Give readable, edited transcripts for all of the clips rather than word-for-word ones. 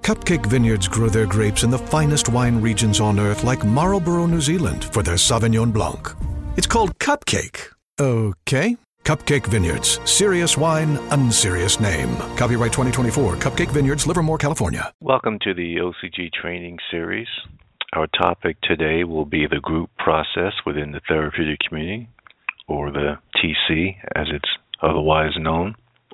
Cupcake Vineyards grow their grapes in the finest wine regions on earth, like Marlborough, New Zealand, for their Sauvignon Blanc. It's called Cupcake. Okay? Cupcake Vineyards. Serious wine, unserious name. Copyright 2024. Cupcake Vineyards, Livermore, California. Welcome to the OCG training series. Our topic today will be the group process within the therapeutic community, or the TC, as it's otherwise known.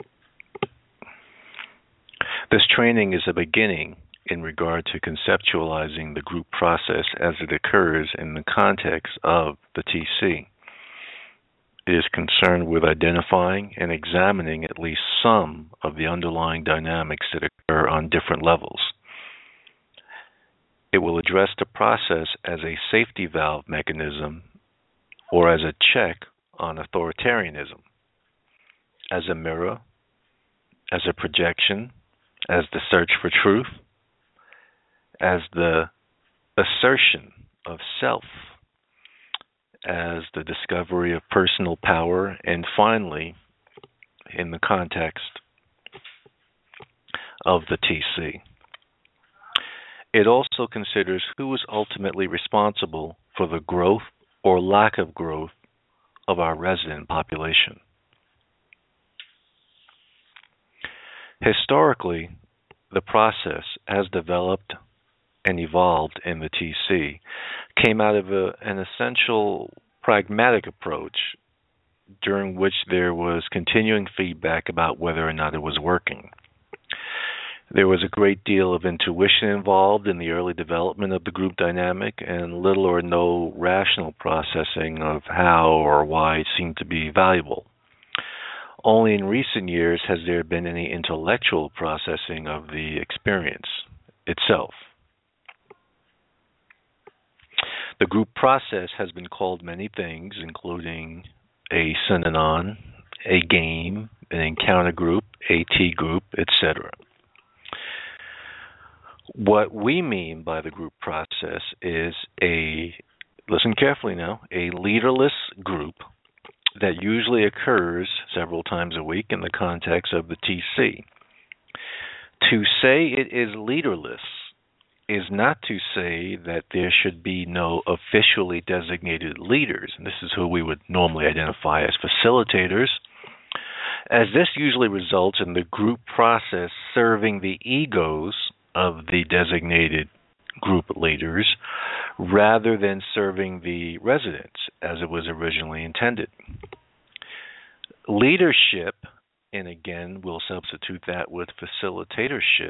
This training is a beginning in regard to conceptualizing the group process as it occurs in the context of the TC. It is concerned with identifying and examining at least some of the underlying dynamics that occur on different levels. It will address the process as a safety valve mechanism or as a check on authoritarianism, as a mirror, as a projection, as the search for truth, as the assertion of self, as the discovery of personal power, and finally, in the context of the TC. It also considers who is ultimately responsible for the growth or lack of growth of our resident population. Historically, the process as developed and evolved in the TC came out of an essential pragmatic approach during which there was continuing feedback about whether or not it was working. There was a great deal of intuition involved in the early development of the group dynamic and little or no rational processing of how or why it seemed to be valuable. Only in recent years has there been any intellectual processing of the experience itself. The group process has been called many things, including a synonym, a game, an encounter group, a T group, etc. What we mean by the group process is listen carefully now, a leaderless group that usually occurs several times a week in the context of the TC. To say it is leaderless is not to say that there should be no officially designated leaders, and this is who we would normally identify as facilitators, as this usually results in the group process serving the egos of the designated group leaders rather than serving the residents as it was originally intended. Leadership, and again we'll substitute that with facilitatorship,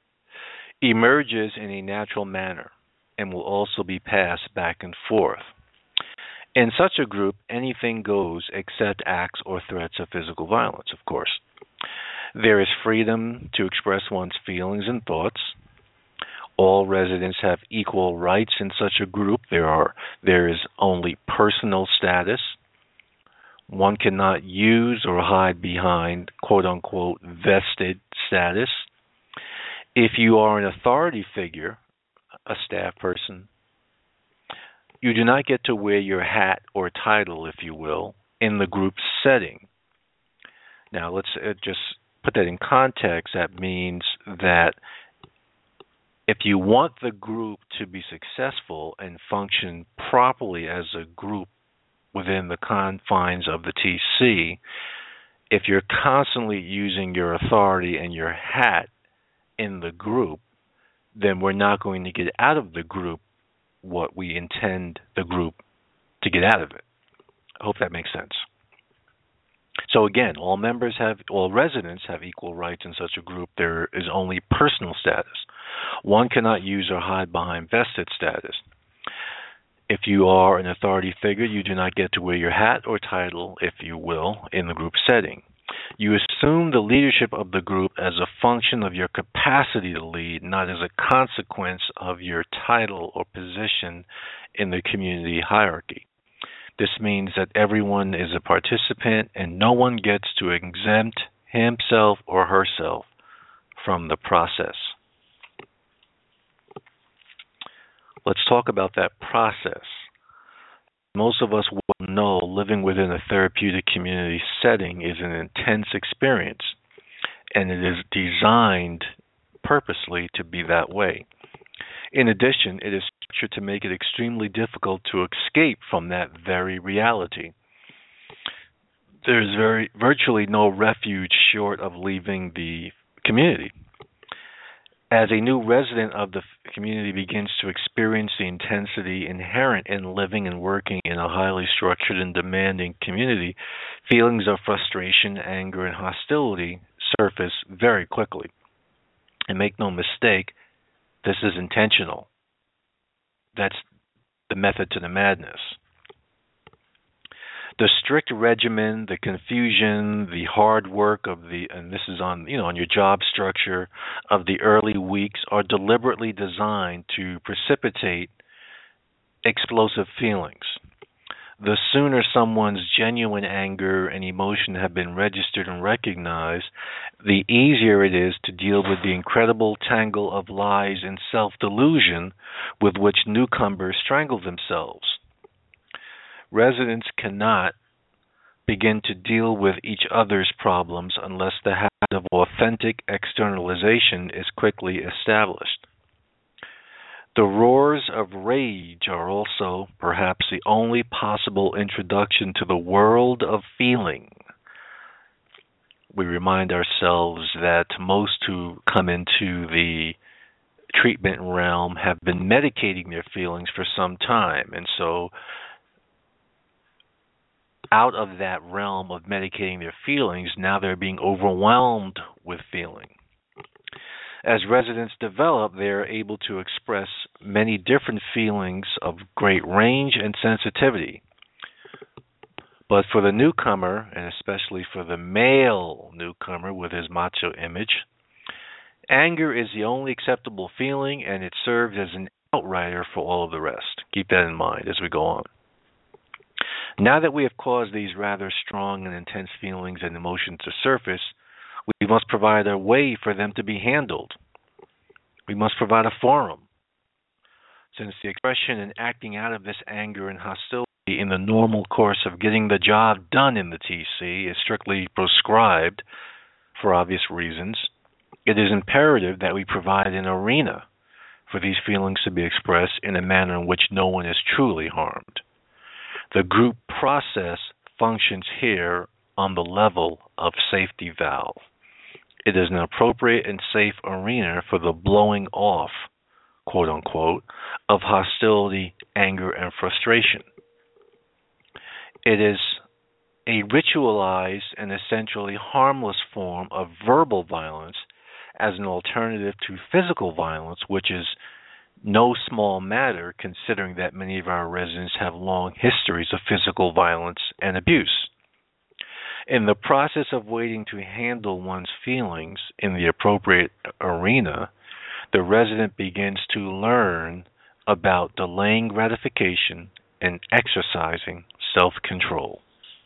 emerges in a natural manner and will also be passed back and forth. In such a group, anything goes except acts or threats of physical violence, of course. There is freedom to express one's feelings and thoughts. All residents have equal rights in such a group. There is only personal status. One cannot use or hide behind quote-unquote vested status. If you are an authority figure, a staff person, you do not get to wear your hat or title, if you will, in the group setting. Now, let's just put that in context. That means that if you want the group to be successful and function properly as a group within the confines of the TC, if you're constantly using your authority and your hat in the group, then we're not going to get out of the group what we intend the group to get out of it. I hope that makes sense. So again, all residents have equal rights in such a group. There is only personal status. One cannot use or hide behind vested status. If you are an authority figure, you do not get to wear your hat or title, if you will, in the group setting. You assume the leadership of the group as a function of your capacity to lead, not as a consequence of your title or position in the community hierarchy. This means that everyone is a participant and no one gets to exempt himself or herself from the process. Let's talk about that process. Most of us will know living within a therapeutic community setting is an intense experience, and it is designed purposely to be that way. In addition, it is structured to make it extremely difficult to escape from that very reality. There's virtually no refuge short of leaving the community. As a new resident of the community begins to experience the intensity inherent in living and working in a highly structured and demanding community, feelings of frustration, anger, and hostility surface very quickly. And make no mistake, this is intentional. That's the method to the madness. The strict regimen, the confusion, the hard work of and this is on your job structure of the early weeks are deliberately designed to precipitate explosive feelings. The sooner someone's genuine anger and emotion have been registered and recognized, the easier it is to deal with the incredible tangle of lies and self-delusion with which newcomers strangle themselves. Residents cannot begin to deal with each other's problems unless the habit of authentic externalization is quickly established. The roars of rage are also perhaps the only possible introduction to the world of feeling. We remind ourselves that most who come into the treatment realm have been medicating their feelings for some time, and so out of that realm of medicating their feelings, now they're being overwhelmed with feeling. As residents develop, they are able to express many different feelings of great range and sensitivity. But for the newcomer, and especially for the male newcomer with his macho image, anger is the only acceptable feeling, and it serves as an outrider for all of the rest. Keep that in mind as we go on. Now that we have caused these rather strong and intense feelings and emotions to surface, we must provide a way for them to be handled. We must provide a forum. Since the expression and acting out of this anger and hostility in the normal course of getting the job done in the TC is strictly proscribed for obvious reasons, it is imperative that we provide an arena for these feelings to be expressed in a manner in which no one is truly harmed. The group process functions here on the level of safety valve. It is an appropriate and safe arena for the blowing off, quote unquote, of hostility, anger, and frustration. It is a ritualized and essentially harmless form of verbal violence as an alternative to physical violence, which is no small matter considering that many of our residents have long histories of physical violence and abuse. In the process of waiting to handle one's feelings in the appropriate arena, the resident begins to learn about delaying gratification and exercising self-control.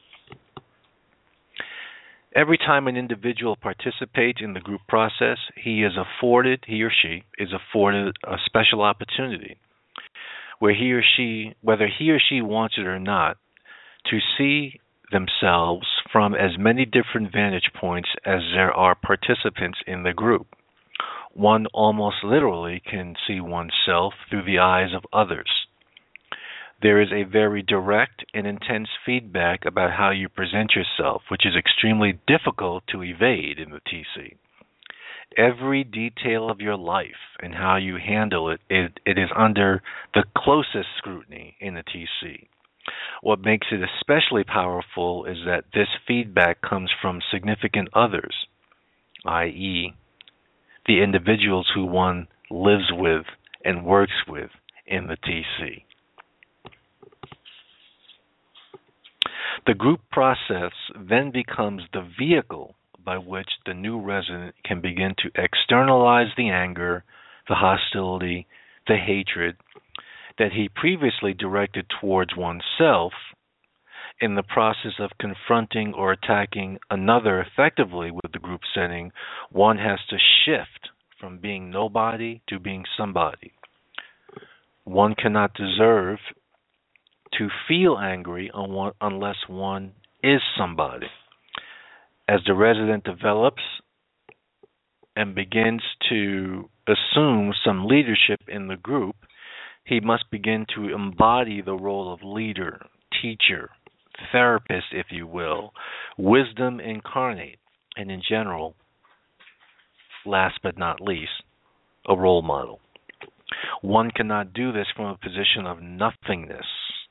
Every time an individual participates in the group process, he or she is afforded a special opportunity whether he or she wants it or not, to see themselves from as many different vantage points as there are participants in the group. One almost literally can see oneself through the eyes of others. There is a very direct and intense feedback about how you present yourself, which is extremely difficult to evade in the TC. Every detail of your life and how you handle it is under the closest scrutiny in the TC. What makes it especially powerful is that this feedback comes from significant others, i.e., the individuals who one lives with and works with in the TC. The group process then becomes the vehicle by which the new resident can begin to externalize the anger, the hostility, the hatred that he previously directed towards oneself. In the process of confronting or attacking another effectively with the group setting, one has to shift from being nobody to being somebody. One cannot deserve to feel angry unless one is somebody. As the resident develops and begins to assume some leadership in the group, he must begin to embody the role of leader, teacher, therapist, if you will, wisdom incarnate, and in general, last but not least, a role model. One cannot do this from a position of nothingness.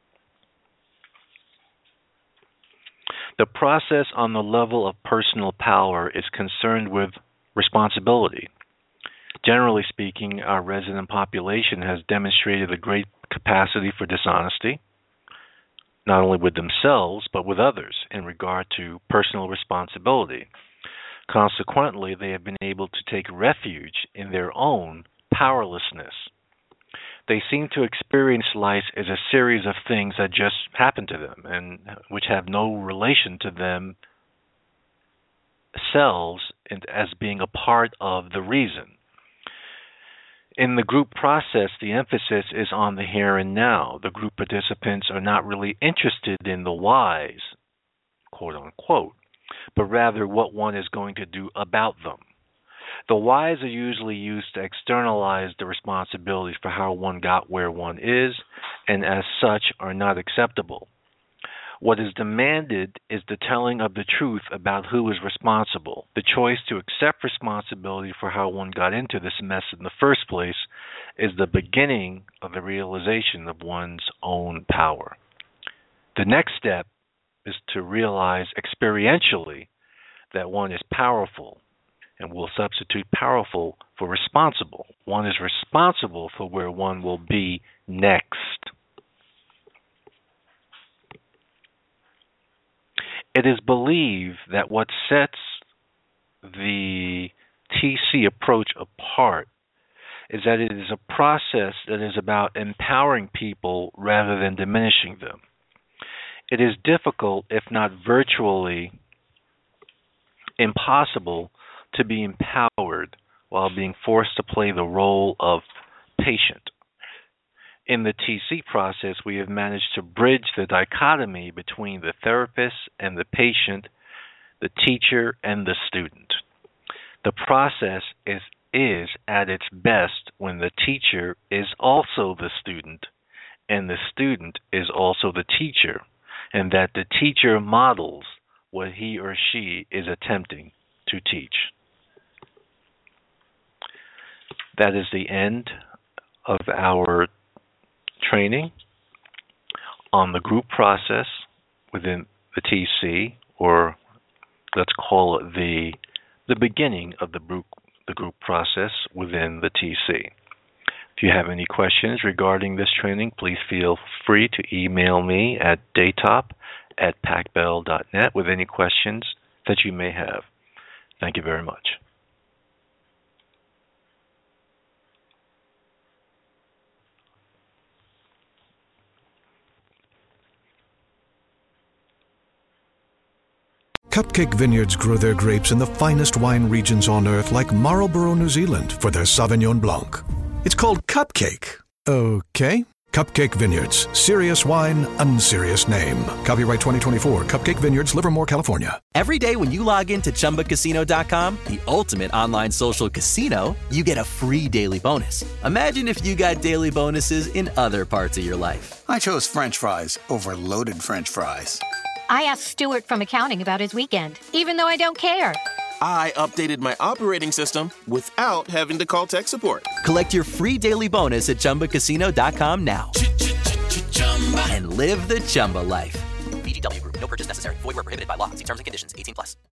The process on the level of personal power is concerned with responsibility. Generally speaking, our resident population has demonstrated a great capacity for dishonesty, not only with themselves, but with others in regard to personal responsibility. Consequently, they have been able to take refuge in their own powerlessness. They seem to experience life as a series of things that just happen to them and which have no relation to themselves as being a part of the reason. In the group process, the emphasis is on the here and now. The group participants are not really interested in the whys, quote unquote, but rather what one is going to do about them. The whys are usually used to externalize the responsibilities for how one got where one is, and as such are not acceptable. What is demanded is the telling of the truth about who is responsible. The choice to accept responsibility for how one got into this mess in the first place is the beginning of the realization of one's own power. The next step is to realize experientially that one is powerful, and will substitute powerful for responsible. One is responsible for where one will be next. It is believed that what sets the TC approach apart is that it is a process that is about empowering people rather than diminishing them. It is difficult, if not virtually impossible, to be empowered while being forced to play the role of patient. In the TC process, we have managed to bridge the dichotomy between the therapist and the patient, the teacher and the student. The process is at its best when the teacher is also the student and the student is also the teacher, and that the teacher models what he or she is attempting to teach. That is the end of our training on the group process within the TC, or let's call it the beginning of the group process within the TC. If you have any questions regarding this training, please feel free to email me at daytop@pacbell.net with any questions that you may have. Thank you very much. Cupcake Vineyards grow their grapes in the finest wine regions on earth, like Marlborough, New Zealand, for their Sauvignon Blanc. It's called Cupcake. Okay. Cupcake Vineyards. Serious wine, unserious name. Copyright 2024. Cupcake Vineyards, Livermore, California. Every day when you log into ChumbaCasino.com, the ultimate online social casino, you get a free daily bonus. Imagine if you got daily bonuses in other parts of your life. I chose French fries over loaded French fries. I asked Stuart from accounting about his weekend, even though I don't care. I updated my operating system without having to call tech support. Collect your free daily bonus at ChumbaCasino.com now. And live the Chumba life. VGW Group. No purchase necessary. Void where prohibited by law. See terms and conditions. 18+.